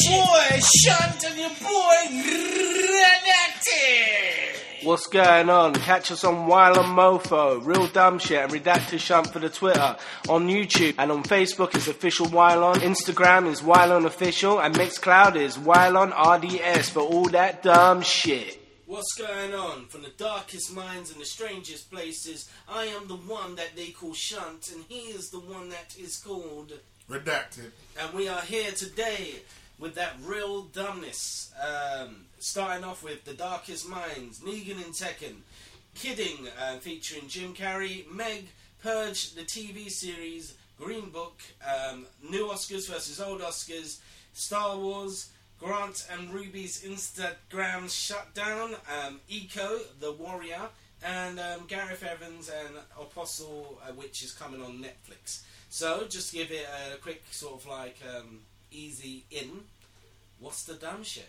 boy Shunt and your boy Redacted. What's going on? Catch us on Wild on Mofo, Real Dumb Shit, and Redacted Shunt for the Twitter. On YouTube and on Facebook is Official Wylon. Instagram is Wylon Official, and Mixcloud is Wylon RDS for all that dumb shit. What's going on? From the darkest minds and the strangest places, I am the one that they call Shunt, and he is the one that is called Redacted. And we are here today with that real dumbness. Starting off with The Darkest Minds, Negan and Tekken, Kidding, featuring Jim Carrey, Meg, Purge, the TV series, Green Book, New Oscars versus Old Oscars, Star Wars, Grant and Ruby's Instagram shutdown, Eco, The Warrior, and Gareth Evans and Apostle, which is coming on Netflix. So, just to give it a quick sort of like easy in, what's the dumb shit?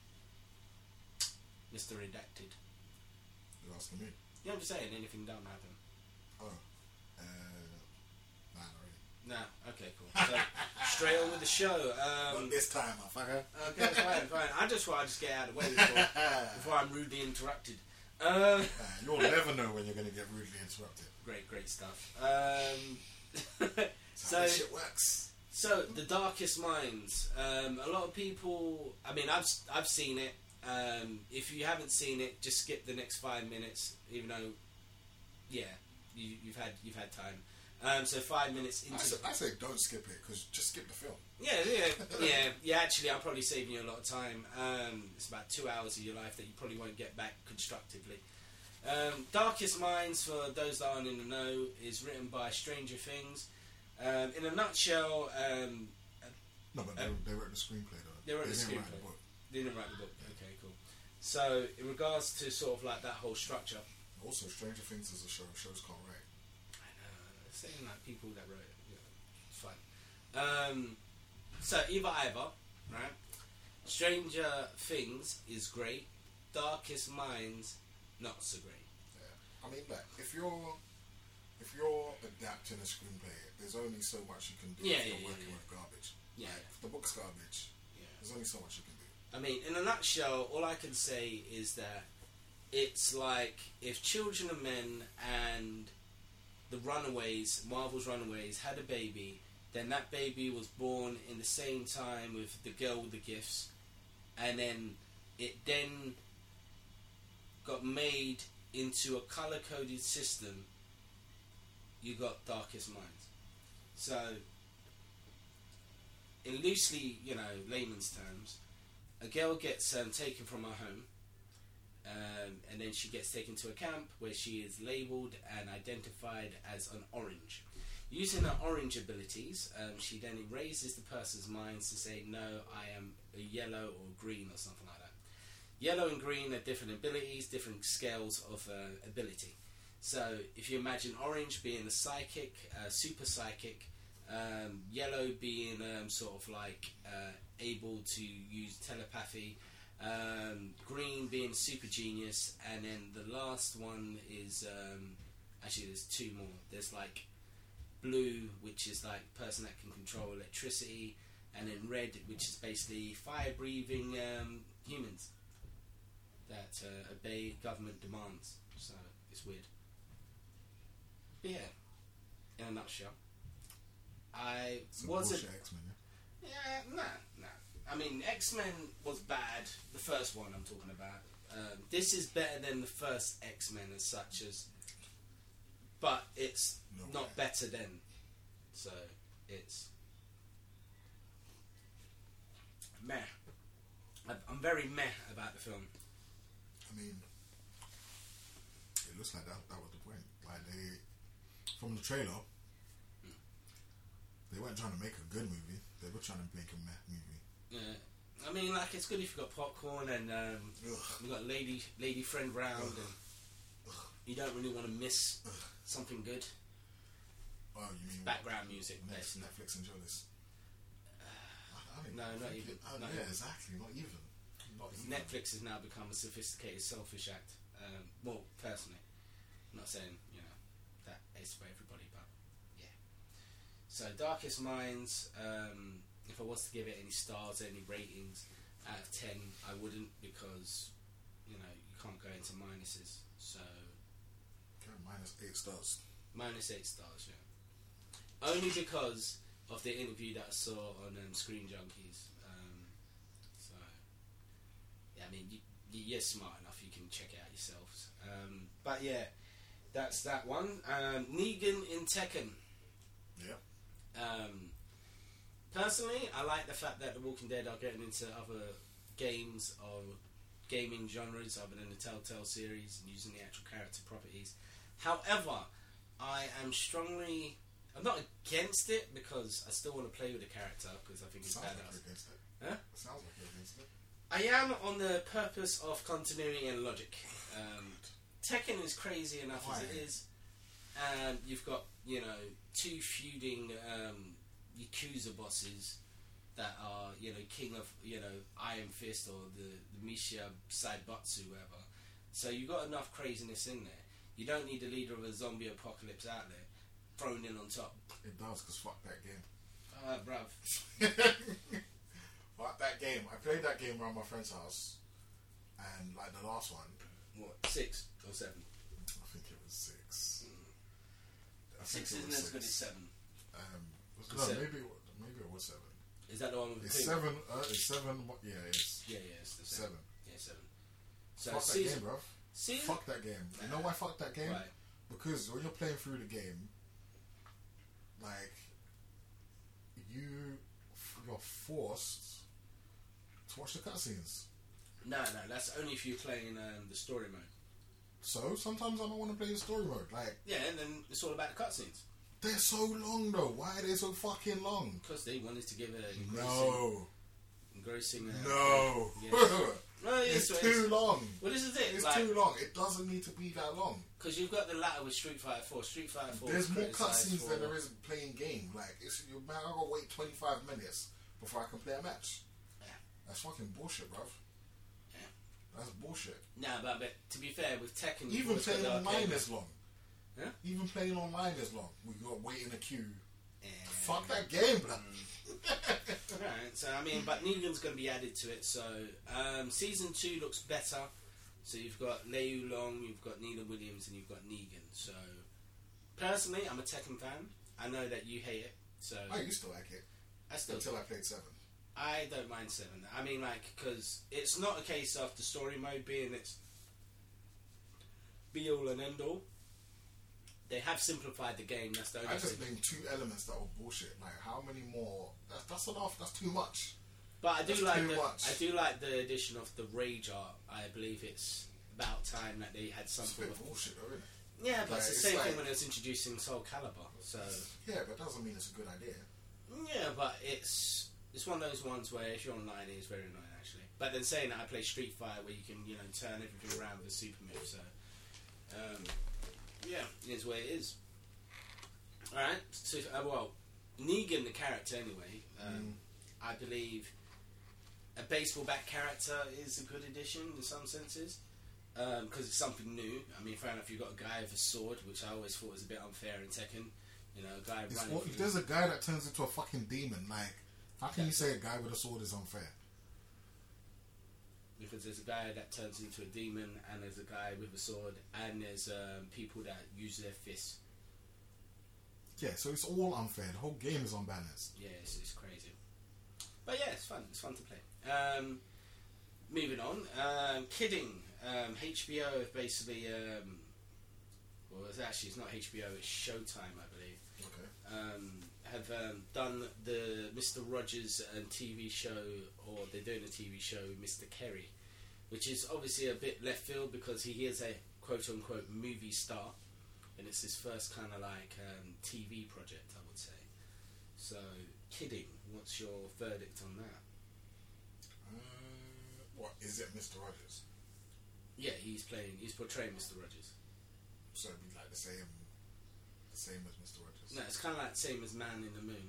Mr. Redacted. You're asking me? Yeah, I'm just saying, anything dumb happen? Oh. Nah, not really. Nah, okay, cool. So, straight on with the show. Not this time, motherfucker. Okay, fine. I just thought I'd just get out of the way before I'm rudely interrupted. You'll never know when you're going to get rudely interrupted. Great stuff. That's how this shit works. So, The Darkest Minds. A lot of people. I mean, I've seen it. If you haven't seen it, just skip the next 5 minutes. Even though, yeah, you've had time. So 5 minutes into. I say don't skip it because just skip the film. Yeah. Actually, I'm probably saving you a lot of time. It's about 2 hours of your life that you probably won't get back constructively. Darkest Minds, for those that aren't in the know, is written by Stranger Things. In a nutshell, No, but they wrote the screenplay though. They wrote the screenplay. Write the book. They didn't write the book. Okay, cool. So, in regards to sort of like that whole structure, Also, Stranger Things is a show. Shows can't write. I know, saying like people that wrote it, it's fine. So either, right? Stranger Things is great. Darkest Minds, not so great. Yeah. I mean, like if you're adapting a screenplay, there's only so much you can do if you're working with garbage. Yeah. Like, if the book's garbage, there's only so much you can do. I mean, in a nutshell, all I can say is that it's like if Children of Men and the Runaways, Marvel's Runaways, had a baby, then that baby was born in the same time with the girl with the gifts, and then it then got made into a colour-coded system. You got Darkest Minds. So, in loosely, layman's terms, a girl gets taken from her home, and then she gets taken to a camp where she is labelled and identified as an orange. Using her orange abilities, she then erases the person's minds to say, no, I am a yellow or green or something like that. Yellow and green are different abilities, different scales of ability. So if you imagine orange being a psychic, super psychic, yellow being sort of like able to use telepathy, green being super genius, and then the last one is actually there's two more. There's like blue, which is like person that can control electricity, and then red, which is basically fire breathing humans that obey government demands. So it's weird. But yeah, in a nutshell, Bullshit X-Men, yeah, nah. I mean, X-Men was bad. The first one I'm talking about. This is better than the first X-Men as such as, but it's not better than. So it's meh. I'm very meh about the film. I mean, it looks like that was the point. Like from the trailer, they weren't trying to make a good movie. They were trying to make a meh movie. Yeah, I mean, like it's good if you've got popcorn and you've got lady friend round, and you don't really want to miss something good. Oh, you mean background music? Netflix enjoy this? No, not even. Yeah, exactly, not even. Netflix has now become a sophisticated, selfish act. Well, personally, I'm not saying that is for everybody, but yeah. So, Darkest Minds. if I was to give it any stars, any ratings out of 10, I wouldn't, because you can't go into minuses. So Okay, -8 stars. -8 stars, yeah. Only because of the interview that I saw on Screen Junkies. So yeah, I mean, you're smart enough, you can check it out yourselves. But yeah, that's that one. Negan in Tekken. Yeah. Personally, I like the fact that The Walking Dead are getting into other games or gaming genres other than the Telltale series and using the actual character properties. However, I'm not against it, because I still want to play with the character because I think it's Sounds like badass. you're against it. Huh? Sounds like you're against it. I am on the purpose of continuity and logic. Tekken is crazy enough as it is, and you've got two feuding Yakuza bosses that are king of Iron Fist or the Misha Saibatsu, whatever. So you've got enough craziness in there. You don't need the leader of a zombie apocalypse out there thrown in on top. It does, because fuck that game. Bruv. Fuck that game. I played that game around my friend's house, and like the last one, What, 6 or 7? I think it was 6. I think 6 it isn't was as good as 7. No, Seven. maybe it was 7. Is that the one with the It's queen? 7. It's 7. Yeah, it is. Yeah, it's the 7. Yeah, 7. So Fuck that game, bruv. Season? Fuck that game. You know why fuck that game? Right. Because when you're playing through the game, like you're forced to watch the cutscenes. No, that's only if you're playing the story mode. So sometimes I don't want to play the story mode. Like, Yeah, and then it's all about the cutscenes. they're so long though. Why are they so fucking long? Because they wanted to give it engrossing. No. Yes. No, It's too long. Well, this is it. It's too long. It doesn't need to be that long. Because you've got the latter with Street Fighter 4. Street Fighter 4. There's more criticised cutscenes for- than there is playing game. Like, you man, I gotta wait 25 minutes before I can play a match. Yeah. That's fucking bullshit, bruv. Yeah. That's bullshit. No, but to be fair, with Tekken, you've Even always got playing the online arcade is long. Huh? Even playing online is long. We got to wait in a queue. Yeah. Fuck that game, bruv. Right, so I mean, but Negan's going to be added to it. So season 2 looks better. So you've got Liu Long, you've got Nina Williams, and you've got Negan. So personally, I'm a Tekken fan. I know that you hate it. So I used to like it I still until I played 7. I don't mind 7. I mean, like, because it's not a case of the story mode being its be all and end all. They have simplified the game. That's the only I just thing. named 2 elements that were bullshit. Like, how many more? That's enough. That's too much. But I do That's like too the much. I do like the addition of the rage art. I believe it's about time that they had some It's a sort bit of bullshit, though, isn't it? yeah. But Like, it's the it's same like- thing when it was introducing Soul Calibur. So Yeah, but it doesn't mean it's a good idea. yeah, but it's one of those ones where if you're online, it's very annoying actually. But then saying that, I play Street Fighter where you can turn everything around with a super move. So yeah, it is what it is. All right. So well, Negan the character anyway. I believe a baseball bat character is a good addition in some senses because it's something new. I mean, fair enough, you've got a guy with a sword, which I always thought was a bit unfair in Tekken. A guy running. If there's a guy that turns into a fucking demon, like, how can you say a guy with a sword is unfair? Because there's a guy that turns into a demon, and there's a guy with a sword, and there's people that use their fists. Yeah, so it's all unfair. The whole game is unbalanced. Yeah, it's crazy. But yeah, it's fun. It's fun to play. Moving on. Kidding. HBO have basically... well, it's not HBO, it's Showtime, I believe. Okay. Have done the Mr. Rogers TV show, or they're doing a TV show with Mr. Kerry, which is obviously a bit left field because he is a quote-unquote movie star, and it's his first kind of like TV project, I would say. So, Kidding, what's your verdict on that? What, is it Mr. Rogers? Yeah, he's portraying Mr. Rogers. So it'd be like the same as Mr. Rogers? No, it's kind of like the same as Man in the Moon.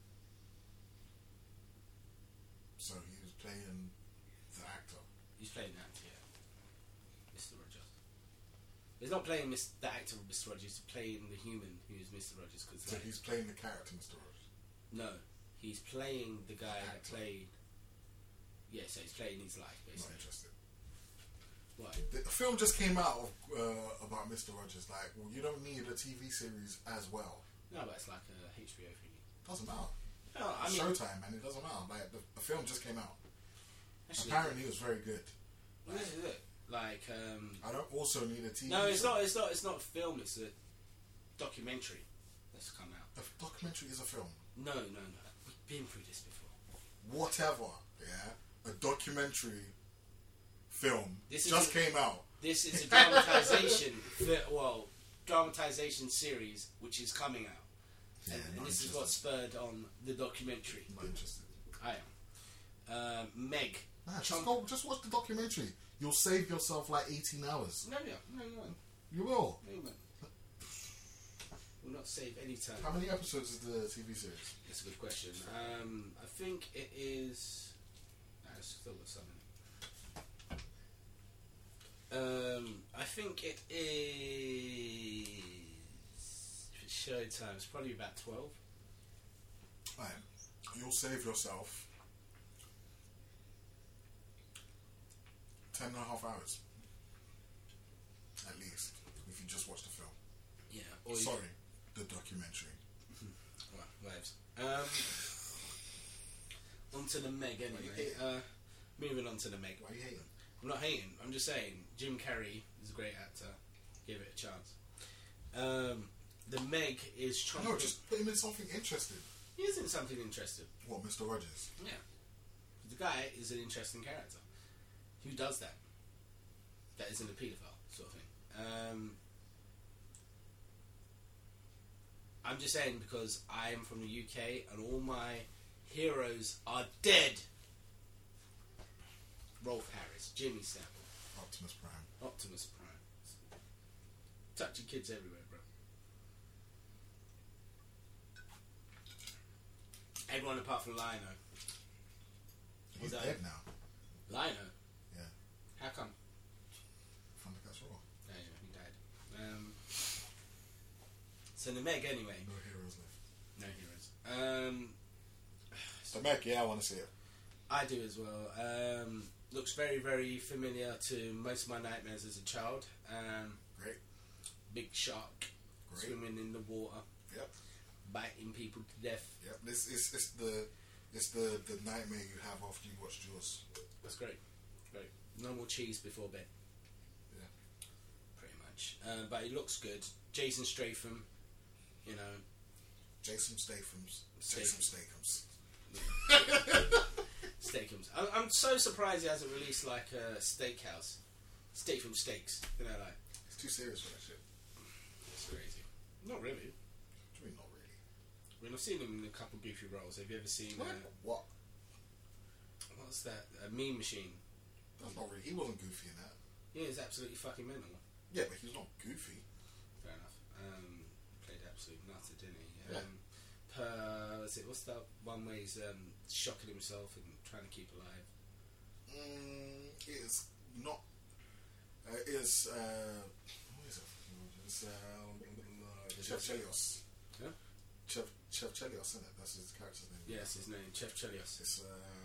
So he was playing the actor. He's playing that, yeah. Mr. Rogers. He's not playing the actor of Mr. Rogers, he's playing the human who is Mr. Rogers. So he's playing the character Mr. Rogers? No, He's playing the guy that Actor. played. Yeah, so he's playing his life Not basically. interested. Why? The film just came out about Mr. Rogers. Like, well, you don't need a TV series as well. No, but it's like a HBO thing. Doesn't matter. No, I mean, Showtime, man. It doesn't matter. Like, the film just came out. actually, Apparently, it was very good. this is it. Like, I don't also need a TV. no, it's show. not. It's not a film. It's a documentary that's come out. A documentary is a film. No. We've been through this before. Whatever. Yeah, a documentary film This just is- came out. This is a dramatization. Dramatization series which is coming out, Yeah, and not this is interested. what spurred on the documentary. Not interested. I am. Meg. Nah, just Trump- go. Just watch the documentary. You'll save yourself like 18 hours. No. You will. Will not save any time. How many episodes is the TV series? That's a good question. I think it is. I've still got something. I think it is. If it's Showtime, it's probably about 12. Right. You'll save yourself 10.5 hours. At least. If you just watch the film. Yeah. Or Sorry, the documentary. Waves. Onto the Meg you anyway. hating? Moving on to the Meg. Why are you hating? I'm not hating. I'm just saying Jim Carrey is a great actor. Give it a chance. The Meg is trying. No, just put him in something interesting. He isn't something interesting. What, Mr. Rogers? Yeah. The guy is an interesting character. Who does that? That isn't a paedophile sort of thing. I'm just saying because I am from the UK and all my heroes are dead. Rolf Harris, Jimmy Savile, Optimus Prime. Optimus Prime. Touching kids everywhere, bro. Everyone apart from Lino. He's that? dead now. Lino? Yeah. How come? Thundercats Raw. Yeah, he died. So the Meg, anyway. No heroes left. No heroes. The Meg, yeah, I want to see it. I do as well. Looks very, very familiar to most of my nightmares as a child. Great. Big shark Great. swimming in the water, Yep. biting people to death. Yep. It's the nightmare you have after you watch Jaws. That's great. Great. No more cheese before bed. Yeah. Pretty much. But it looks good. Jason Statham, you know. Jason Statham's. Statham. Jason Statham's. Steakums. I'm so surprised he hasn't released like a steakhouse. Statham Steaks. You know, like. It's too serious for that shit. It's crazy. Not really. What do you mean, not really? I mean, I've seen him in a couple goofy roles. Have you ever seen What? what's that? A Mean Machine. That's not really. He wasn't goofy in that. Yeah, he's absolutely fucking mental. Yeah, but he's not goofy. Fair enough. Played absolute nutter, didn't he? Yeah. What's that one where he's shocking himself and trying to keep alive? It's not. What is it? It's Chef Chelios. Huh? Chef Chelios, isn't it? That's his character's name. Yes, his name, Chef Chelios. It's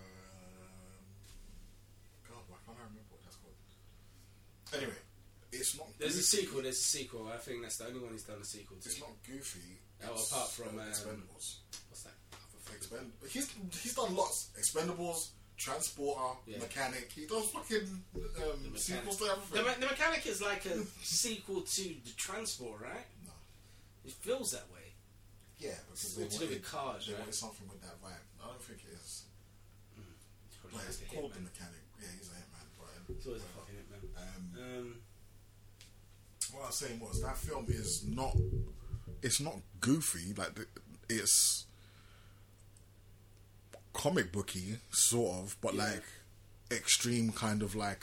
God, why can't I remember what that's called? Anyway, it's not. There's a goofy. sequel. There's a sequel. I think that's the only one he's done a sequel to. It's not goofy. Oh, it's, apart from, Expendables. What's that? other fucking- He's done lots. Expendables, Transporter, Yeah. Mechanic. He does fucking The sequels to Mechanic. everything. The Mechanic is like a sequel to the Transport, right? No. It feels that way. Yeah, because It's they all to do wanted, with cars, they right? wanted something with that vibe. I don't think it is. It's probably Like, just it's a called hitman. The Mechanic. Yeah, he's a hitman. It's always a But, fucking hitman. what I was saying was that film is not. It's not goofy. Like it's comic booky, sort of, but Yeah. like extreme kind of like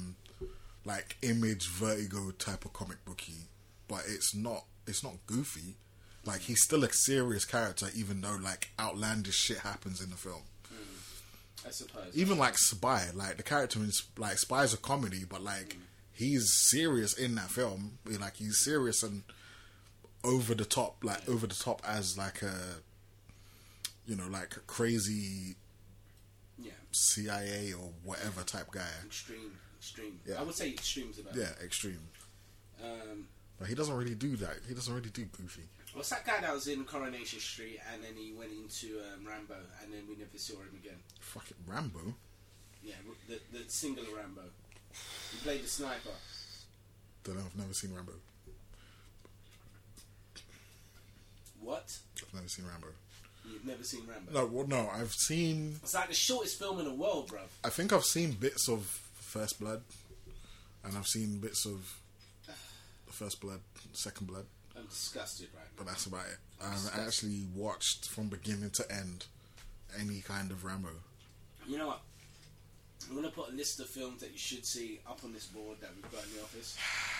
Image Vertigo type of comic booky. But it's not goofy. Like he's still a serious character, even though like outlandish shit happens in the film. I suppose. Even like Spy, like the character in like Spy's a comedy, but like he's serious in that film. Like he's serious and over the top, as like a you know, like a crazy Yeah. CIA or whatever type guy. Extreme. Yeah. I would say extreme's about. Yeah, extreme. Um, But he doesn't really do that. He doesn't really do goofy. what's that guy that was in Coronation Street and then he went into Rambo and then we never saw him again? Fucking Rambo. Yeah, the singular Rambo. He played the sniper. Don't know. I've never seen Rambo. What? I've never seen Rambo. You've never seen Rambo? No, well, no. I've seen. It's like the shortest film in the world, bruv. I think I've seen bits of First Blood, and I've seen bits of First Blood, Second Blood, I'm disgusted right now. but that's about it. I haven't actually watched from beginning to end any kind of Rambo. You know what? I'm going to put a list of films that you should see up on this board that we've got in the office.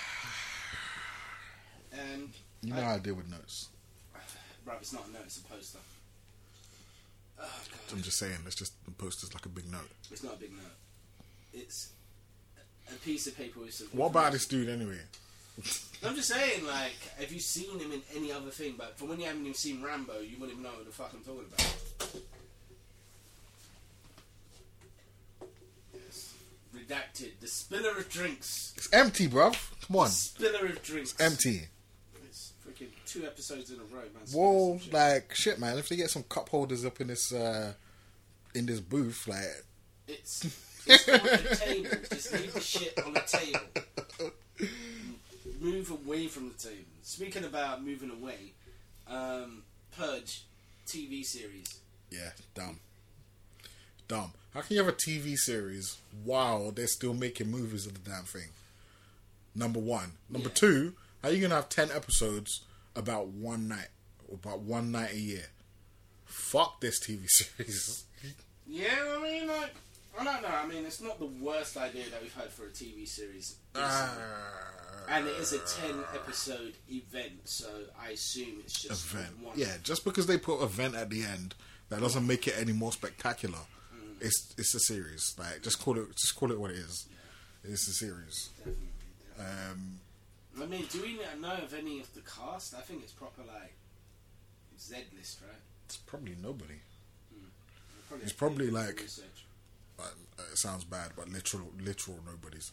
And... You know how I deal with notes. Bruv, it's not a note, it's a poster. Oh, God. I'm just saying, it's just the poster's like a big note. It's not a big note. It's a piece of paper with some... What about this dude anyway? I'm just saying, like, have you seen him in any other thing? But from when you haven't even seen Rambo, you wouldn't even know what the fuck I'm talking about. Yes. Redacted. The spiller of drinks. It's empty, bruv. Come on. The spiller of drinks. It's empty. It's freaking 2 episodes in a row, man. Whoa, like, shit, man. If they get some cup holders up in this booth, like... It's on the table. Just leave the shit on the table. Move away from the table. Speaking about moving away, Purge TV series. Yeah, dumb. How can you have a TV series while they're still making movies of the damn thing? Number one. Number two, how are you going to have 10 episodes about one night? About one night a year? Fuck this TV series. Yeah, I mean, like, I don't know. I mean, it's not the worst idea that we've had for a TV series. And it is a 10-episode event, so I assume it's just Event. one. Yeah, just because they put event at the end, that doesn't make it any more spectacular. It's a series. Like, just call it what it is. Yeah. It's a series. Definitely. I mean, do we know of any of the cast? I think it's proper, like, Z-list, right? It's probably nobody. Probably It's probably like... research. It sounds bad, but literal nobodies.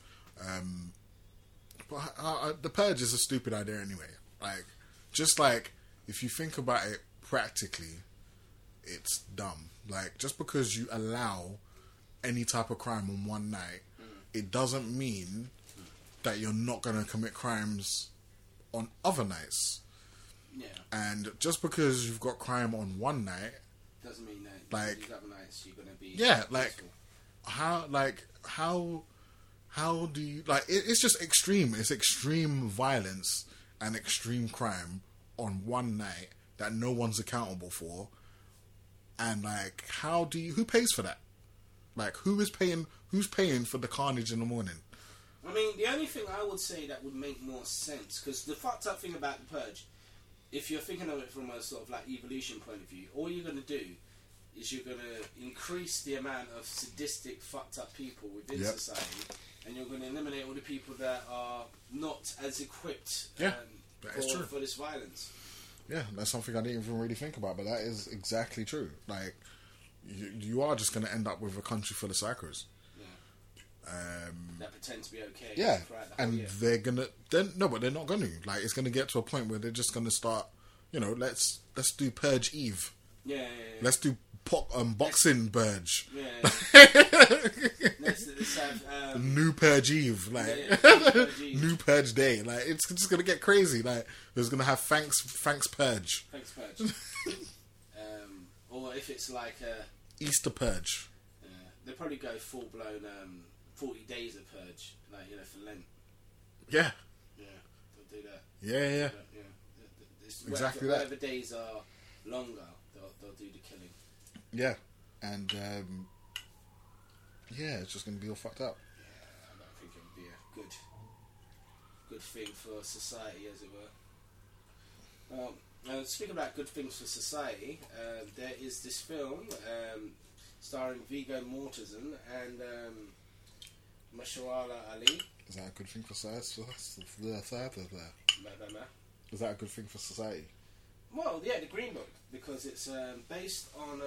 But the Purge is a stupid idea anyway. Like, just like, if you think about it practically, it's dumb. Like, just because you allow any type of crime on one night, it doesn't mean that you're not going to commit crimes on other nights. Yeah. And just because you've got crime on one night, Doesn't mean that like, these other nights you're going to be... yeah, like, successful. how do you, like, it's just extreme. It's extreme violence and extreme crime on one night that no one's accountable for. And, like, who pays for that? Like, who's paying for the carnage in the morning? I mean, the only thing I would say that would make more sense, because the fucked up thing about the Purge, if you're thinking of it from a sort of like evolution point of view, all you're going to do is you're going to increase the amount of sadistic, fucked up people within society, and you're going to eliminate all the people that are not as equipped for this violence. Yeah, that's something I didn't even really think about, but that is exactly true. Like, you are just going to end up with a country full of psychos. That pretend to be okay. Yeah, the and they're gonna. But they're not going to. Like, it's going to get to a point where they're just going to start. You know, let's do Purge Eve. Yeah. Let's do boxing Purge. Yeah. let's have new Purge Eve, like Purge Eve. new Purge Day. Like, it's just going to get crazy. Like, there's going to have thanks Purge. Thanks Purge. Or if it's like Easter Purge. they'll probably go full blown 40 days of Purge, like, you know, for Lent. Yeah. Yeah, they'll do that. Yeah. Exactly that. Whatever days are longer, they'll do the killing. Yeah, and it's just going to be all fucked up. Yeah, I don't think it would be a good thing for society, as it were. Speaking about good things for society, there is this film starring Viggo Mortensen and Mahershala Ali. Is that a good thing for society? Is Is that a good thing for society? Well, yeah, the Green Book, because it's based on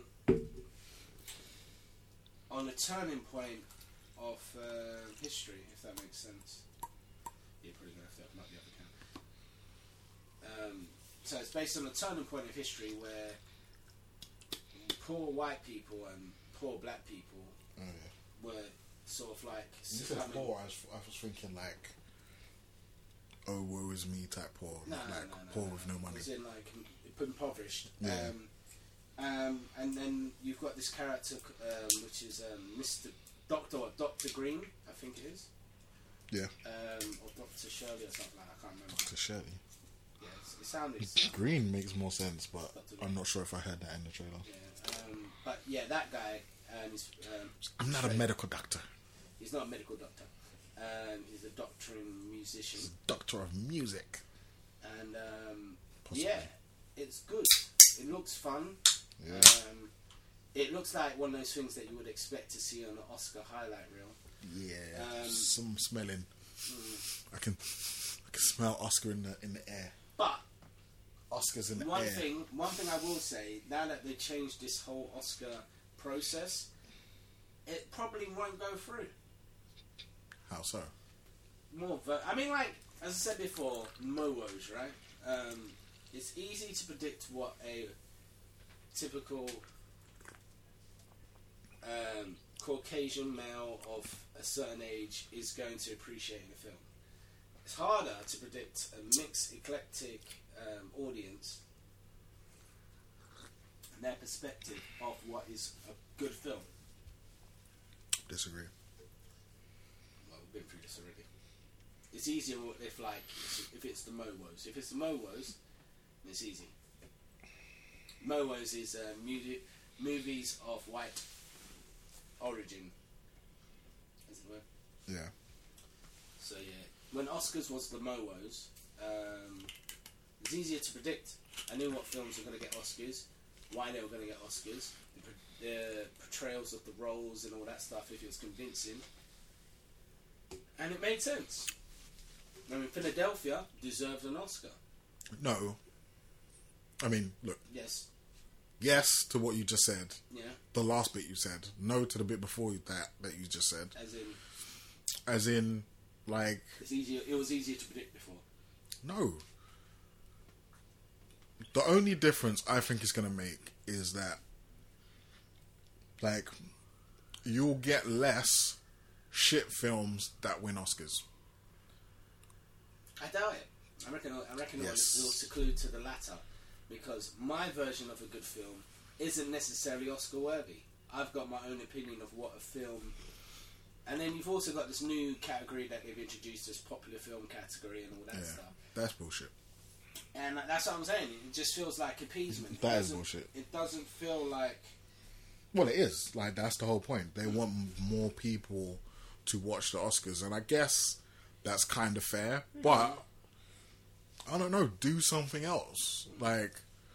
a turning point of history, if that makes sense. You're probably going to have to open up the other account. So it's based on a turning point of history where poor white people and poor black people were sort of like... You said poor, I was thinking like, oh, woe is me type poor. No, poor with no money. As in like impoverished. Yeah. And then you've got this character which is Dr. Green, I think it is. Yeah. Or Dr. Shirley or something like that, I can't remember. Dr. Shirley. Yeah, it sounded... Green makes more sense, but I'm not sure if I heard that in the trailer. Yeah, but yeah, that guy... I'm not a medical doctor. He's not a medical doctor. He's a doctoring musician. He's a doctor of music. And Possibly. yeah, it's good. It looks fun. Yeah. It looks like one of those things that you would expect to see on an Oscar highlight reel. Yeah, some smelling. I can smell Oscar in the air. But Oscars in the one air. thing I will say, now that they changed this whole Oscar process, it probably won't go through. How so? I mean, like as I said before, MOWOs, right? It's easy to predict what a typical Caucasian male of a certain age is going to appreciate in a film. It's harder to predict a mixed, eclectic audience and their perspective of what is a good film. Disagree. Well, we've been through this already. It's easier if it's the MOWOs. If it's the MOWOs, it's easy. MOWOs is movies of white origin. Is it the word? Yeah. So yeah, when Oscars was the MOWOs, it's easier to predict. I knew what films were going to get Oscars, why they were going to get Oscars, the portrayals of the roles and all that stuff, if it was convincing. And it made sense. I mean, Philadelphia deserved an Oscar. No. I mean, look. Yes to what you just said. Yeah. The last bit you said. No to the bit before that you just said. As in, like... It was easier to predict before. No. The only difference I think it's going to make is that, like, you'll get less shit films that win Oscars. I doubt it. I reckon it will seclude to the latter, because my version of a good film isn't necessarily Oscar worthy. I've got my own opinion of what a film, and then you've also got this new category that they've introduced as popular film category and all that stuff. That's bullshit. And that's what I'm saying. It just feels like appeasement. That is bullshit. It doesn't feel like... Well, it is. Like, that's the whole point. They want more people to watch the Oscars, and I guess that's kind of fair, but I don't know, do something else. Like,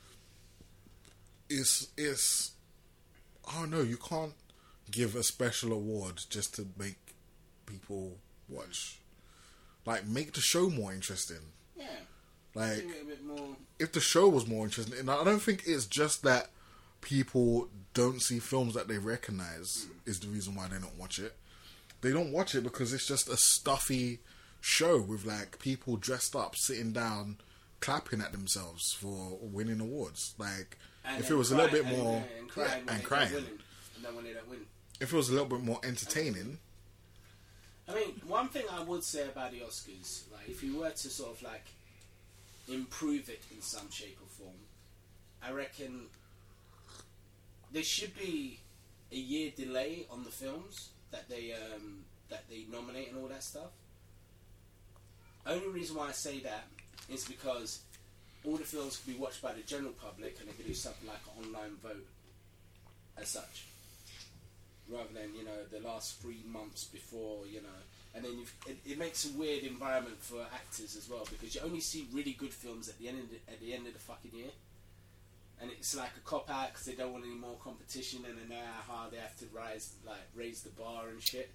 it's I don't know, you can't give a special award just to make people watch. Like, make the show more interesting. Yeah. Like, a bit more... if the show was more interesting, and I don't think it's just that people don't see films that they recognise is the reason why they don't watch it. They don't watch it because it's just a stuffy show with, like, people dressed up, sitting down, clapping at themselves for winning awards. Like, and if it was a little bit and, more... and crying. And then when they don't win. If it was a little bit more entertaining... I mean, one thing I would say about the Oscars, like, if you were to sort of, like, improve it in some shape or form, I reckon there should be a year delay on the films that they nominate and all that stuff. Only reason why I say that is because all the films can be watched by the general public, and they can do something like an online vote as such, rather than, you know, the last 3 months before, you know. And then it makes a weird environment for actors as well, because you only see really good films at the end of the fucking year, and it's like a cop out because they don't want any more competition, and then they have to raise the bar and shit.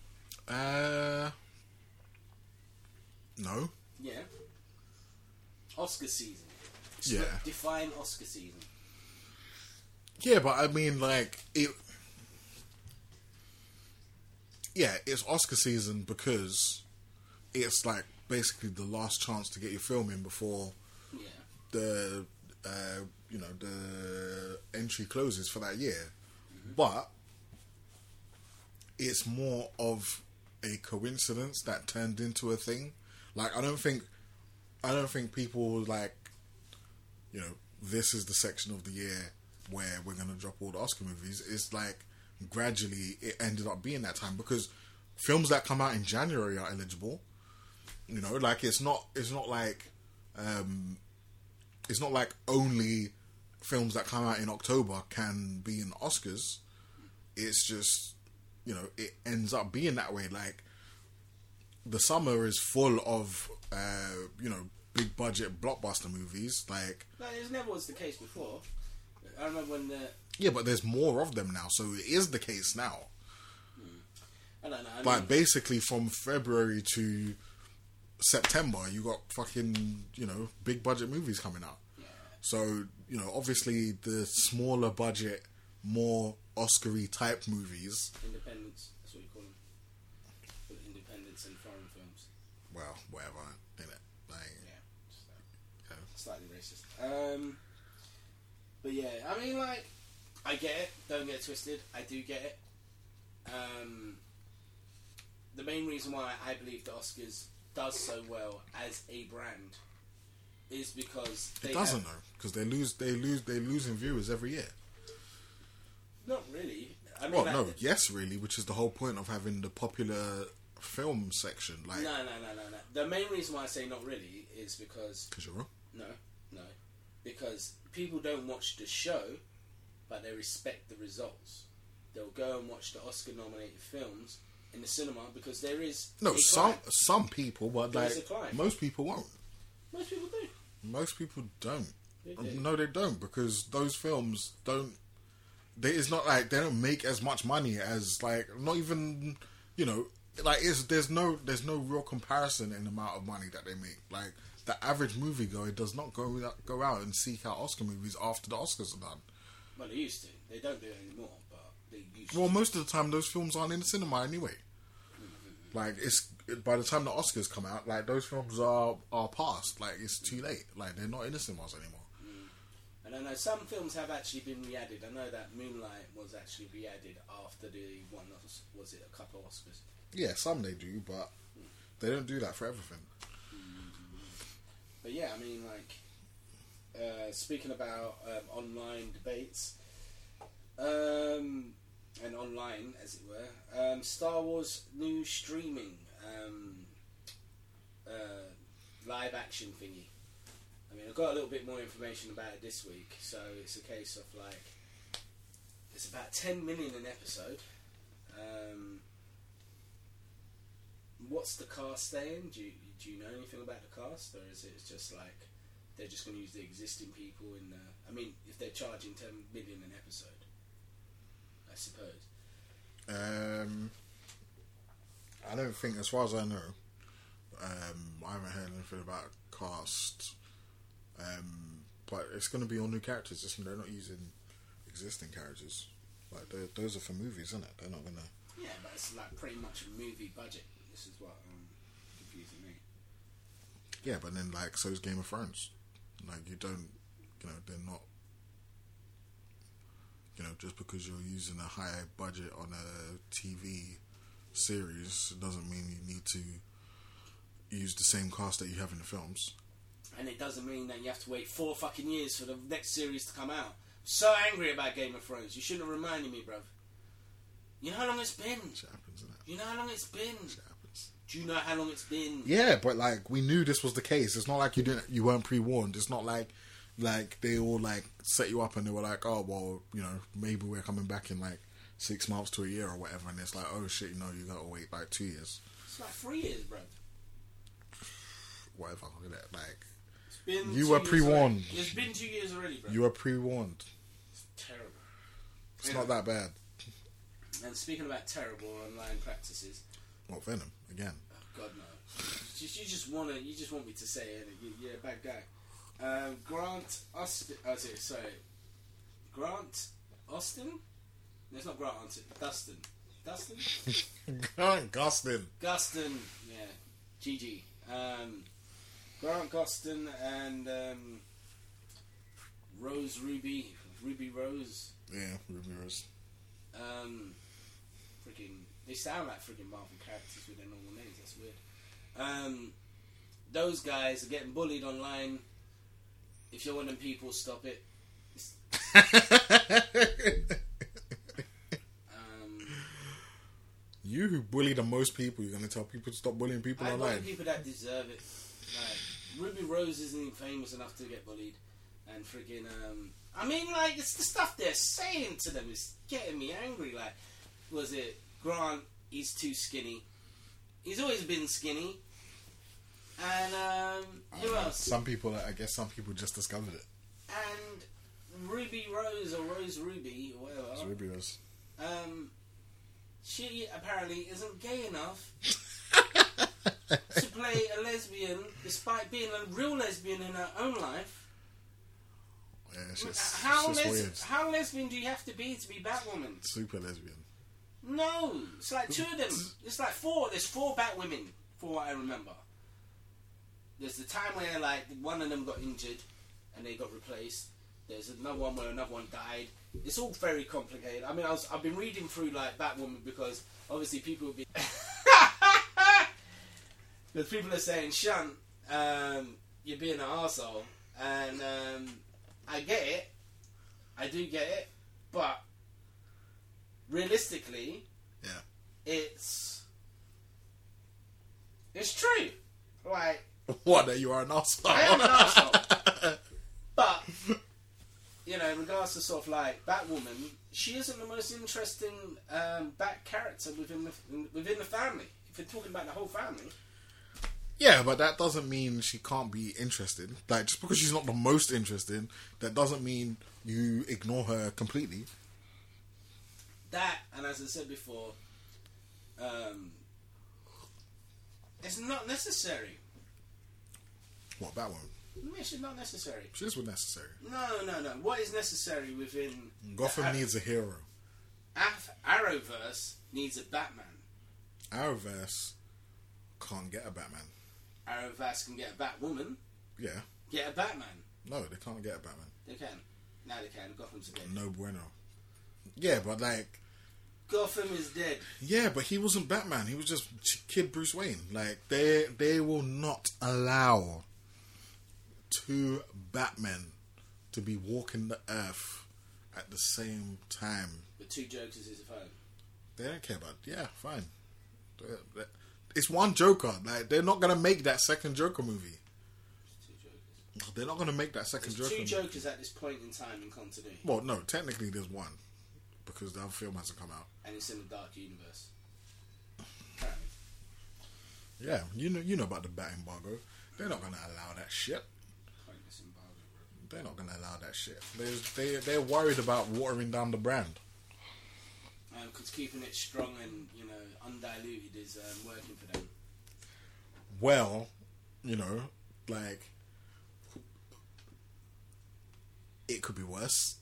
No. Yeah. Oscar season. Yeah. Define Oscar season. Yeah, but I mean, like, it... Yeah, it's Oscar season because it's, like, basically the last chance to get your film in before the, the entry closes for that year. Mm-hmm. But it's more of a coincidence that turned into a thing. Like, I don't think people like, this is the section of the year where we're going to drop all the Oscar movies. It's like gradually it ended up being that time because films that come out in January are eligible. Like it's not like only films that come out in October can be in Oscars. It's just, it ends up being that way. Like the summer is full of, big budget blockbuster movies. Like, no, it never was the case before. I remember when yeah, but there's more of them now, so it is the case now. I don't know. Like basically from February to September, you got fucking big budget movies coming out. Yeah. So obviously the smaller budget, more Oscar-y type movies. Independents, that's what you call them. Independents and foreign films. Well, whatever, innit? Like, yeah, slightly racist. But yeah, I mean, like, I get it. Don't get it twisted. I do get it. The main reason why I believe the Oscars does so well as a brand is because it doesn't though, because they lose in viewers every year. Not really. I mean, yes, really, which is the whole point of having the popular film section. Like, no. The main reason why I say not really is because you're wrong. No, because people don't watch the show, but they respect the results. They'll go and watch the Oscar-nominated films in the cinema because there is some people, but most people won't. Most people do. Most people don't. No, they don't, because those films don't. It's not like they don't make as much money as like not even like there's no real comparison in the amount of money that they make. Like the average moviegoer does not go out and seek out Oscar movies after the Oscars are done. Well, they used to. They don't do it anymore, but they used to. Well, most of the time those films aren't in the cinema anyway. Like by the time the Oscars come out, like those films are past. Like it's too late. Like they're not in the cinemas anymore. And I know some films have actually been re-added. I know that Moonlight was actually re-added after the one. Was it a couple of Oscars? Yeah, some they do, but they don't do that for everything. But yeah, I mean, like speaking about online debates. And online, as it were, Star Wars new streaming live action thingy. I mean, I've got a little bit more information about it this week, so it's a case of like it's about 10 million an episode. What's the cast staying? Do you know anything about the cast, or is it just like they're just going to use the existing people in the? I mean, if they're charging 10 million an episode. I suppose. I don't think, as far as I know, I haven't heard anything about cast. But it's going to be all new characters. They're not using existing characters. Like those are for movies, isn't it? They're not going to. Yeah, but it's like pretty much a movie budget. This is what confusing me. Yeah, but then like so is Game of Thrones. Like you don't, they're not. Just because you're using a high budget on a TV series doesn't mean you need to use the same cast that you have in the films. And it doesn't mean that you have to wait 4 fucking years for the next series to come out. So angry about Game of Thrones. You shouldn't have reminded me, bruv. You know how long it's been? Shit happens, innit? You know how long it's been? Shit happens. Do you know how long it's been? Yeah, but like we knew this was the case. It's not like you weren't pre-warned. It's not like they all like set you up and they were like, oh well, maybe we're coming back in like 6 months to a year or whatever, and it's like, oh shit, you gotta wait like 2 years. It's like 3 years, bruv. Whatever, look at that. Like it's been you were pre-warned. Already. It's been 2 years already, bruv. You were pre-warned. It's terrible. It's not that bad. And speaking about terrible online practices, what, Venom again? Oh God no! You just want me to say it. You're a bad guy. Grant Austin. Oh, sorry. Grant Austin? No, it's not Grant Austin. Dustin. Dustin? Gustin. Gustin, yeah. GG. Grant Gustin and Rose Ruby. Ruby Rose. Yeah, Ruby Rose. Freaking. They sound like freaking Marvel characters with their normal names. That's weird. Those guys are getting bullied online. If you're one of them people, stop it. You who bully the most people, you're going to tell people to stop bullying people online? I bully people that deserve it. Like, Ruby Rose isn't even famous enough to get bullied. And freaking, I mean, like, it's the stuff they're saying to them is getting me angry. Like, was it Grant, he's too skinny. He's always been skinny. And, who else? I guess some people just discovered it. And Ruby Rose, or Rose Ruby, or whatever. It's Ruby Rose. She apparently isn't gay enough to play a lesbian, despite being a real lesbian in her own life. Yeah, it's just weird. How lesbian do you have to be Batwoman? Super lesbian. No, it's like two of them. It's like four. There's four Batwomen, for what I remember. There's the time where like one of them got injured and they got replaced. There's another one where another one died. It's all very complicated. I mean, I've been reading through like Batwoman because obviously people will be. Because people are saying, "Shunt, you're being an arsehole," and I get it. I do get it, but realistically, yeah, it's true. Like, what? That you are an arsehole? I am an arsehole. But you know, in regards to sort of like Batwoman, she isn't the most interesting Bat character within the family. If you're talking about the whole family. Yeah, but that doesn't mean she can't be interested. Like, just because she's not the most interesting, that doesn't mean you ignore her completely. That, and as I said before, it's not necessary. What, Batwoman? It's not necessary. She is necessary. No. What is necessary within... Gotham needs a hero. Arrowverse needs a Batman. Arrowverse can't get a Batman. Arrowverse can get a Batwoman. Yeah. Get a Batman. No, they can't get a Batman. They can. Now they can. Gotham's dead. No bueno. Yeah, but like... Gotham is dead. Yeah, but he wasn't Batman. He was just Kid Bruce Wayne. Like, they will not allow two Batmen to be walking the earth at the same time. But two Jokers is a phone. They don't care about... Yeah, fine. It's one Joker. Like, they're not going to make that second Joker movie. Two Jokers. They're not going to make that second There's Joker two movie. Jokers at this point in time in continuity. Well, no, technically there's one. Because the other film hasn't come out. And it's in the Dark Universe. Apparently. Yeah, you know about the bat embargo. They're not going to allow that shit. Pointless embargo, bro. They're not going to allow that shit. They're worried about watering down the brand. Because keeping it strong and, you know, undiluted is working for them. Well, you know, like, it could be worse.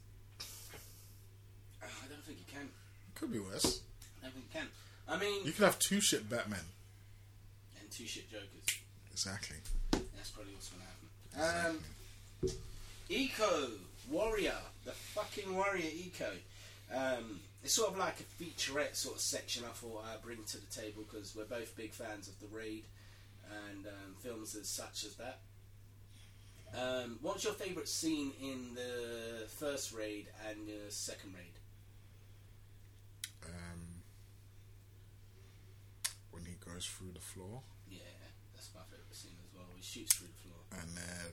I don't think it can. It could be worse. I don't think it can. I mean... You could have two shit Batmen. And two shit Jokers. Exactly. That's probably what's going to happen. Exactly. Eco Warrior. The fucking Warrior Eco. It's sort of like a featurette sort of section I thought I'd bring to the table because we're both big fans of The Raid and films as such as that. What's your favourite scene in the first Raid and the second Raid? When he goes through the floor. Yeah, that's my favourite scene as well. He shoots through the floor. And then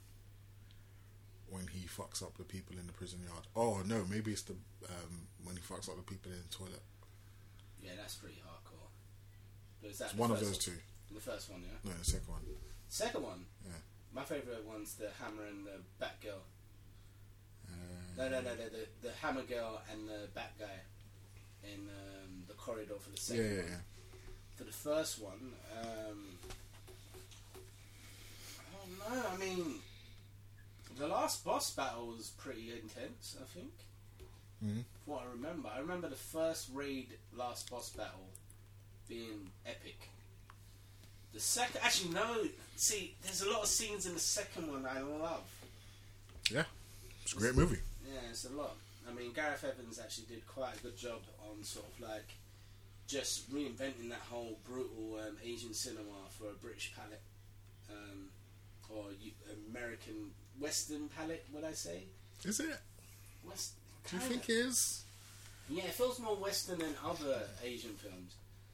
when he fucks up the people in the prison yard. Oh no, maybe it's the when he fucks up the people in the toilet. Yeah, that's pretty hardcore. But is that It's one of those two. In the first one, yeah? No, the second one. Second one? Yeah. My favourite one's the Hammer and the Batgirl. No, the Hammer Girl and the Bat guy in the corridor for the second one. Yeah. For the first one, I don't know. I mean, The last boss battle was pretty intense, I think. Mm-hmm. From what I remember the first raid last boss battle being epic. The second, actually no, see, there's a lot of scenes in the second one I love. Yeah, it's a great movie. Yeah, it's a lot. I mean, Gareth Evans actually did quite a good job on sort of like just reinventing that whole brutal Asian cinema for a British palette, or American Western palette. Would I say? Is it? West. Do you think it is? Yeah, it feels more Western than other Asian films.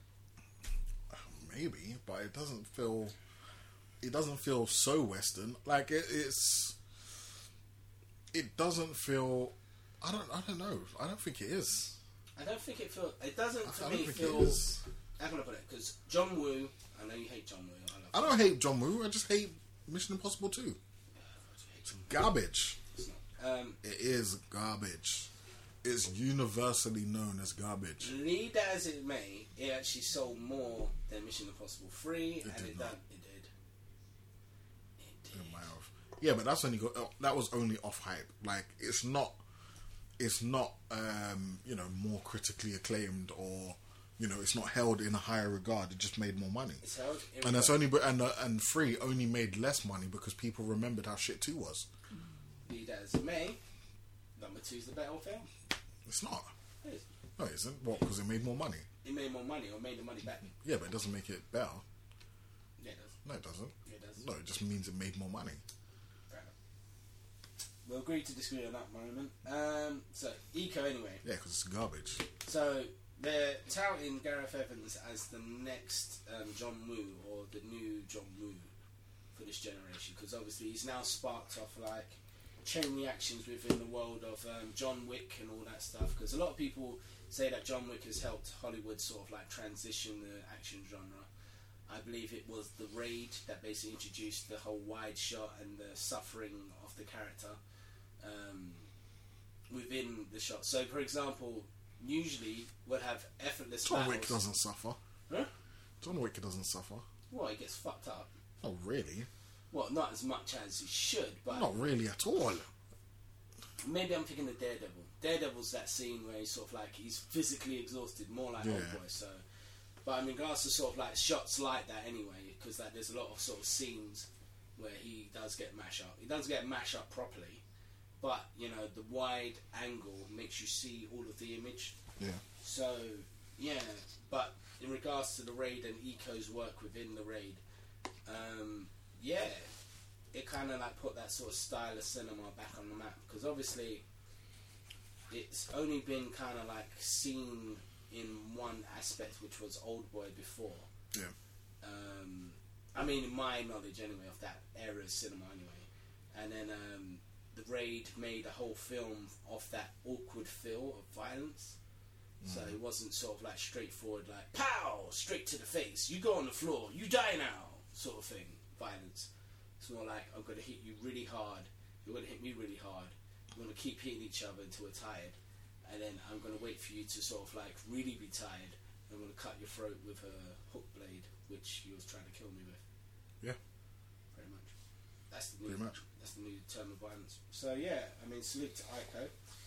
Maybe, but it doesn't feel. It doesn't feel so Western. Like it's. It doesn't feel. I don't know. I don't think it is. I don't think it feels. It doesn't for I me don't think feel. it is. How can I put it? Because John Woo. I know you hate John Woo. I don't hate John Woo. I just hate Mission Impossible 2. It's garbage. It's not. It is garbage. It's universally known as garbage. Lead that as it may, it actually sold more than Mission Impossible 3, It and did it not. done. It did. In my off. Yeah, but that's only that was only off hype. Like it's not more critically acclaimed, or it's not held in a higher regard. It just made more money. It's held in And that's only and 3 only made less money because people remembered how shit 2 was. Lead that as it may, number 2 is the better film. It's not. It is. No, it isn't. What? Because it made more money. It made more money, or made the money back. Yeah, but it doesn't make it better. Yeah, it does. No, it doesn't. It does. No, it just means it made more money. Fair enough. We'll agree to disagree on that moment. So, Eco anyway. Yeah, because it's garbage. So, they're touting Gareth Evans as the next John Woo, or the new John Woo for this generation, because obviously he's now sparked off like chain reactions within the world of John Wick and all that stuff, because a lot of people say that John Wick has helped Hollywood sort of like transition the action genre. I believe it was The Raid that basically introduced the whole wide shot and the suffering of the character within the shot. So, for example, usually we'll have effortless John battles. Wick doesn't suffer. Huh? John Wick doesn't suffer. Well, he gets fucked up. Not really. Well, not as much as he should, but Not really at all. maybe I'm thinking of Daredevil. Daredevil's that scene where he's sort of like he's physically exhausted, more like Yeah. Oldboy. So, but I mean, regards to sort of like shots like that anyway, because like there's a lot of sort of scenes where he does get mash up. He doesn't get mash up properly, but the wide angle makes you see all of the image. Yeah. So yeah, but in regards to the Raid and Eco's work within the Raid, yeah, it kind of like put that sort of style of cinema back on the map, because obviously it's only been kind of like seen in one aspect, which was Oldboy before. Yeah. I mean, in my knowledge anyway of that era of cinema anyway, and then the Raid made a whole film of that awkward feel of violence. So it wasn't sort of like straightforward, like pow, straight to the face, you go on the floor, you die now, sort of thing. Violence. It's more like I'm going to hit you really hard. You're going to hit me really hard. We're going to keep hitting each other until we're tired, and then I'm going to wait for you to sort of like really be tired. I'm going to cut your throat with a hook blade, which he was trying to kill me with. Yeah. Pretty much. That's the new. Pretty much. That's the new term of violence. So yeah, I mean, salute to Ico.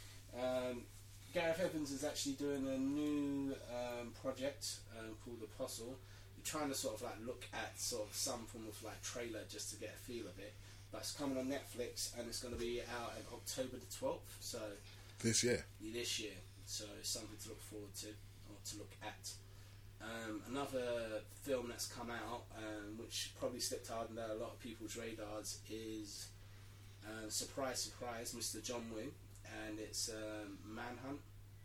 Gareth Evans is actually doing a new project called Apostle. We're trying to sort of like look at sort of some form of like trailer just to get a feel of it. But it's coming on Netflix and it's going to be out on October the 12th. So This year. So it's something to look forward to, or to look at. Another film that's come out, which probably slipped under a lot of people's radars, is surprise, surprise, Mr. John Woo, and it's Manhunt.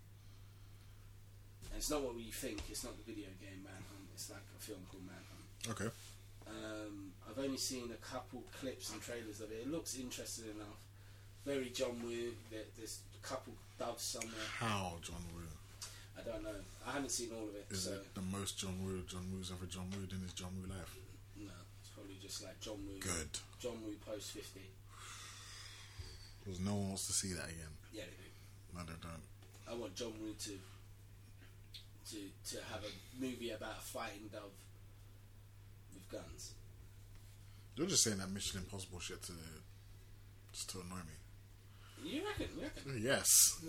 And it's not what you think. It's not the video game Manhunt. It's like a film called Manhunt. Okay. I've only seen a couple clips and trailers of it. It looks interesting enough. Very John Woo. There's a couple doves somewhere. How John Woo? I don't know. I haven't seen all of it. Is so it the most John Woo's ever John Woo'd in his John Woo life? no, it's probably just like John Woo. Good. John Woo post 50. Because no one wants to see that again. Yeah, they do. No, they don't. I want John Woo to have a movie about a fighting dove with guns. You're just saying that Mission Impossible shit to Just to annoy me. You reckon? Yes.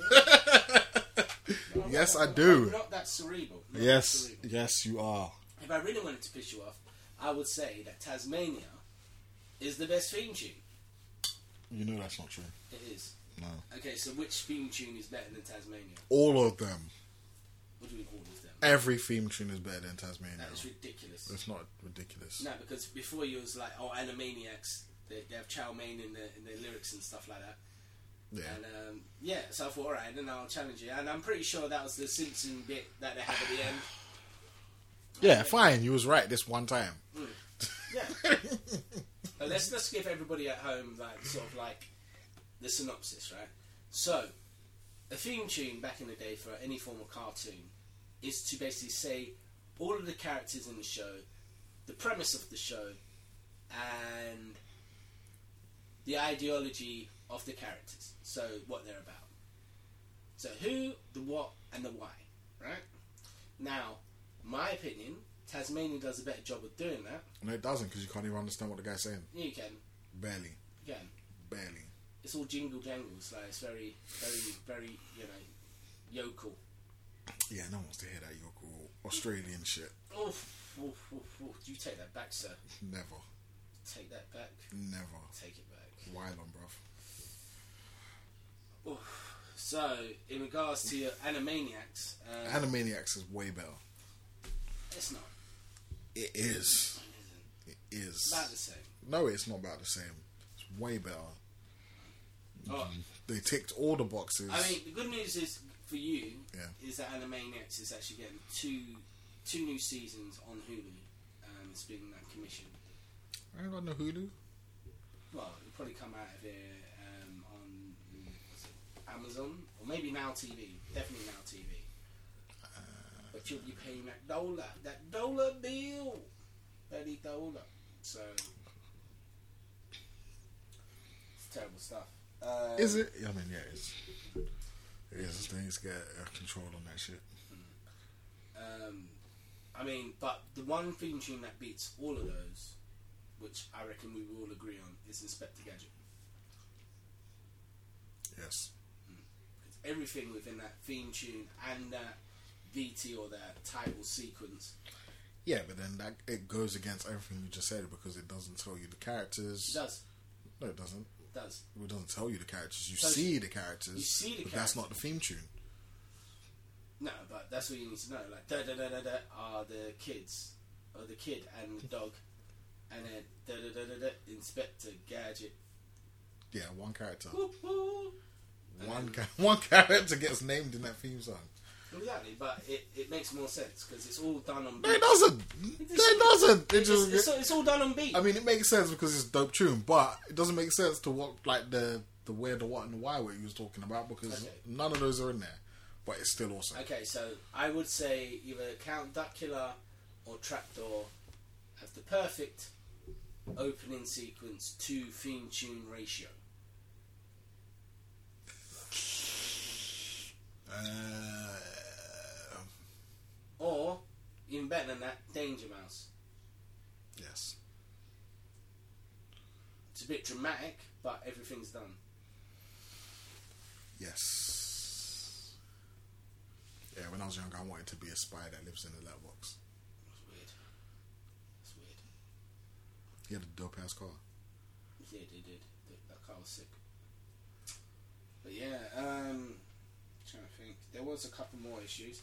No, Yes, I'm I do. not that cerebral. Not Yes, that cerebral. yes, you are. If I really wanted to piss you off, I would say that Tasmania is the best theme tune. You know that's not true. It is. No. Okay, so which theme tune is better than Tasmania? All of them. What do we call this then? Every theme tune is better than Tasmania. That is ridiculous. It's not ridiculous. No, because before you was like, oh, Animaniacs, they have Chow Mein in their lyrics and stuff like that. Yeah. And so I thought, alright, then I'll challenge you. And I'm pretty sure that was the Simpson bit that they had at the end. Yeah, fine. You was right this one time. Yeah. But let's give everybody at home like sort of like the synopsis, right? So, a theme tune back in the day for any form of cartoon is to basically say all of the characters in the show, the premise of the show, and the ideology of the characters. So, what they're about. So, who, the what, and the why, right? Now, my opinion, Tasmania does a better job of doing that. No, it doesn't, because you can't even understand what the guy's saying. You can. Barely. You can. Barely. It's all jingle jangles, like it's very, very, yokel. Yeah, no one wants to hear that yokel Australian shit. Oof. You take that back, sir. Never. Take that back. Never. Take it back. Wild on, bruv. Oof. So, in regards to your Animaniacs... Animaniacs is way better. It's not. It is. It is. It's about the same. No, it's not about the same. It's way better. Oh. They ticked all the boxes. I mean, the good news is, for you, Yeah. is that Animaniacs is actually getting two new seasons on Hulu. It's been commissioned. I ain't got no Hulu. Well, it'll probably come out of it on Amazon or maybe Now TV. Definitely Now TV. But you'll be paying that dollar bill, $30. So it's terrible stuff. Is it? I mean, yeah, it is. It is. They need to get control on that shit. I mean, but the one theme tune that beats all of those, which I reckon we will all agree on, is Inspector Gadget. Yes. It's everything within that theme tune and that VT or that title sequence. Yeah, but then it goes against everything you just said because it doesn't tell you the characters. It does. No, it doesn't. It does. It doesn't tell you the characters. You So see the characters. You see the but characters. that's not the theme tune. No, but that's what you need to know. Like, da da da da da are the kids, or the kid and the dog, and then da da da da da Inspector Gadget. Yeah, one character. Whoop, whoop. One character gets named in that theme song. Exactly, but it makes more sense because it's all done on beat. No, it doesn't. It doesn't. It's all done on beat. I mean, it makes sense because it's a dope tune, but it doesn't make sense to what like the where, the what, and the why what you was talking about because none of those are in there. But it's still awesome. Okay, so I would say either Count Duckula or Trapdoor have the perfect opening sequence to theme tune ratio. Or, even better than that, Danger Mouse. Yes. It's a bit dramatic, but everything's done. Yes. Yeah, when I was younger, I wanted to be a spy that lives in a letterbox. It's weird. It's weird. He had a dope ass car. Yeah, they did. That car was sick. But yeah, trying to think. There was a couple more issues.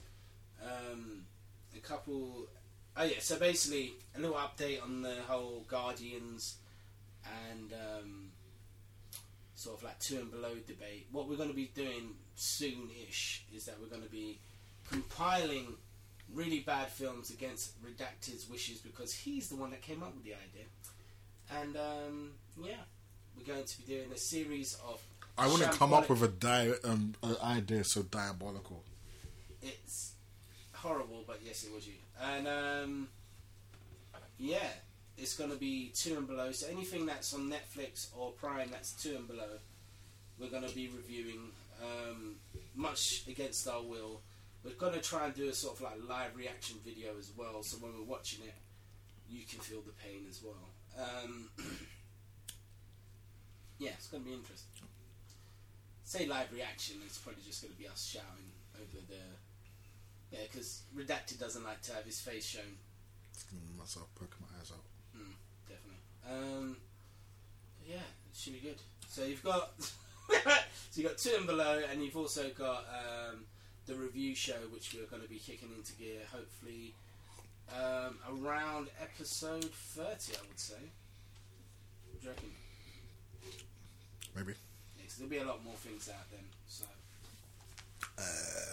Oh yeah, so basically a little update on the whole Guardians and sort of like 2 and below debate. What we're going to be doing soon-ish is that we're going to be compiling really bad films against Redacted's wishes because he's the one that came up with the idea. And yeah, we're going to be doing a series of I wouldn't come up with an idea so diabolical. It's horrible, but yes, it was you. And yeah, it's going to be 2 and below. So anything that's on Netflix or Prime that's 2 and below, we're going to be reviewing, much against our will. We're going to try and do a sort of like live reaction video as well, so when we're watching it, you can feel the pain as well. Yeah, it's going to be interesting. Say live reaction, it's probably just going to be us shouting over the... Yeah, because Redacted doesn't like to have his face shown. It's giving myself poking my eyes out. Definitely. Yeah, it should be good. So you've got... so you've got Two and Below, and you've also got the review show, which we're going to be kicking into gear, hopefully around episode 30, I would say. What do you reckon? Maybe. Yeah, 'cause there'll be a lot more things out then, so... I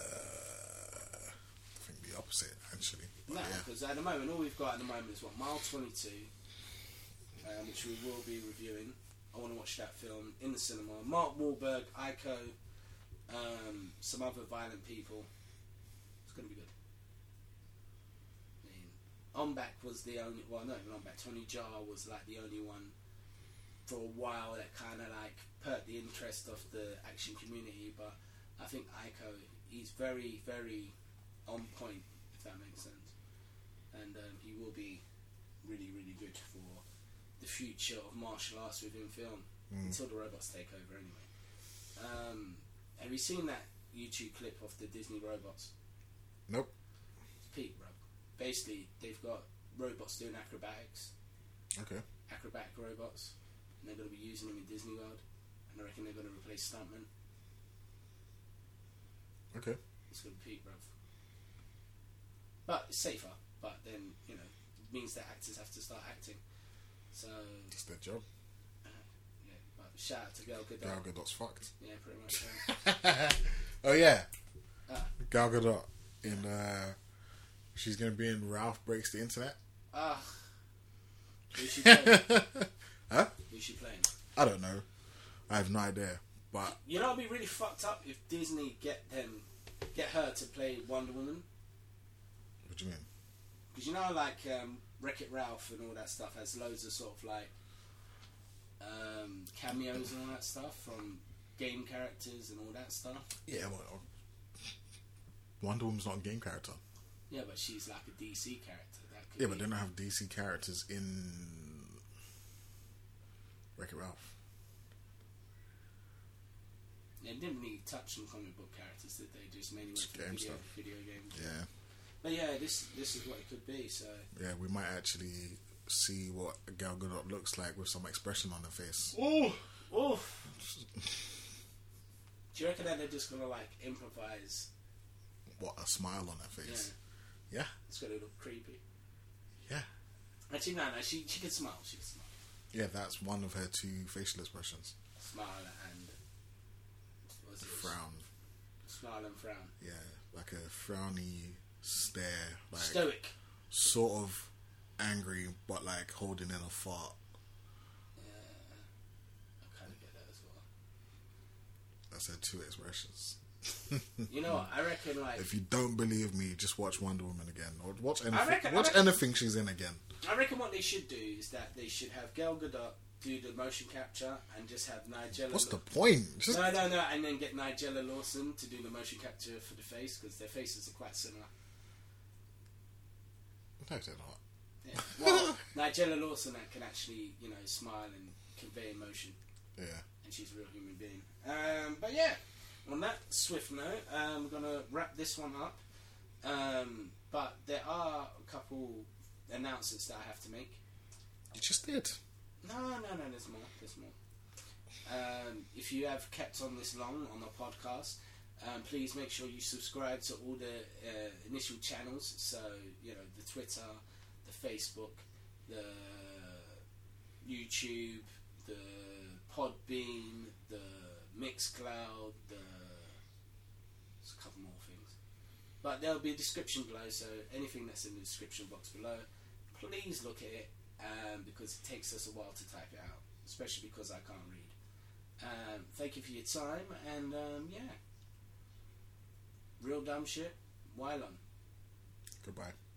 think the opposite, actually. But No, yeah. because at the moment, all we've got at the moment is Mile 22, which we will be reviewing. I want to watch that film in the cinema. Mark Wahlberg, Ico, some other violent people. It's going to be good. I mean, Ombak was the only... Well, not even Ombak. Tony Jaa was like the only one for a while that kind of like perked the interest of the action community. But I think Ico, he's very, very on point, if that makes sense. And he will be really, really good for the future of martial arts within film until the robots take over anyway. Have you seen that YouTube clip of the Disney robots? Nope. It's peak, bro. Basically, they've got robots doing acrobatics, Okay. acrobatic robots, and they're going to be using them in Disney World, and I reckon they're going to replace stuntmen. Okay. It's going to be peak, bro. But it's safer, but then, you know, it means that actors have to start acting. So, That's their job. yeah, but shout out to Gal Gadot. Gal Gadot's fucked. Yeah, pretty much. Yeah. Oh, yeah. Ah. Gal Gadot in... she's going to be in Ralph Breaks the Internet. Who's she playing? Huh? Who's she playing? I don't know. I have no idea. But You know, it'd be really fucked up if Disney get her to play Wonder Woman. what do you mean? Because you know, like Wreck-It Ralph and all that stuff has loads of sort of like cameos and all that stuff from game characters and all that stuff. Yeah, well, Wonder Woman's not a game character. Yeah, but she's like a DC character. That could Yeah, be... but they don't have DC characters in Wreck-It Ralph. They didn't really touch on comic book characters, did they? Just mainly went Just for game video, stuff. video games. Yeah. But yeah, this is what it could be. So Yeah, we might actually see what Gal Gadot looks like with some expression on her face. oh. Do you reckon that they're just gonna like improvise? What, a smile on her face? Yeah. It's gonna look creepy. Yeah. Actually, no, she can smile. She can smile. Yeah, that's one of her two facial expressions. Smile and what's it? Frown. Smile and frown. Yeah, like a frowny stare. Like Stoic. sort of angry, but like holding in a fart. Yeah, I kind of get that as well. That's her two expressions. You know what? I reckon like If you don't believe me, just watch Wonder Woman again, or watch anything. reckon- Anything she's in again. I reckon what they should do is that they should have Gal Gadot do the motion capture and just have Nigella. What's the point? Just No, and then get Nigella Lawson to do the motion capture for the face because their faces are quite similar. no, they're not. Yeah. Well, Nigella Lawson that can actually, you know, smile and convey emotion, Yeah. and she's a real human being. But yeah, on that swift note, we're gonna wrap this one up. But there are a couple announcements that I have to make. You just did. No, there's more. If you have kept on this long on the podcast, please make sure you subscribe to all the initial channels. So, you know, the Twitter, the Facebook, the YouTube, the Podbean, the Mixcloud, there's a couple more things. But there'll be a description below, so anything that's in the description box below, please look at it, because it takes us a while to type it out, especially because I can't read. Thank you for your time, and yeah. Real dumb shit, Wylon. Goodbye.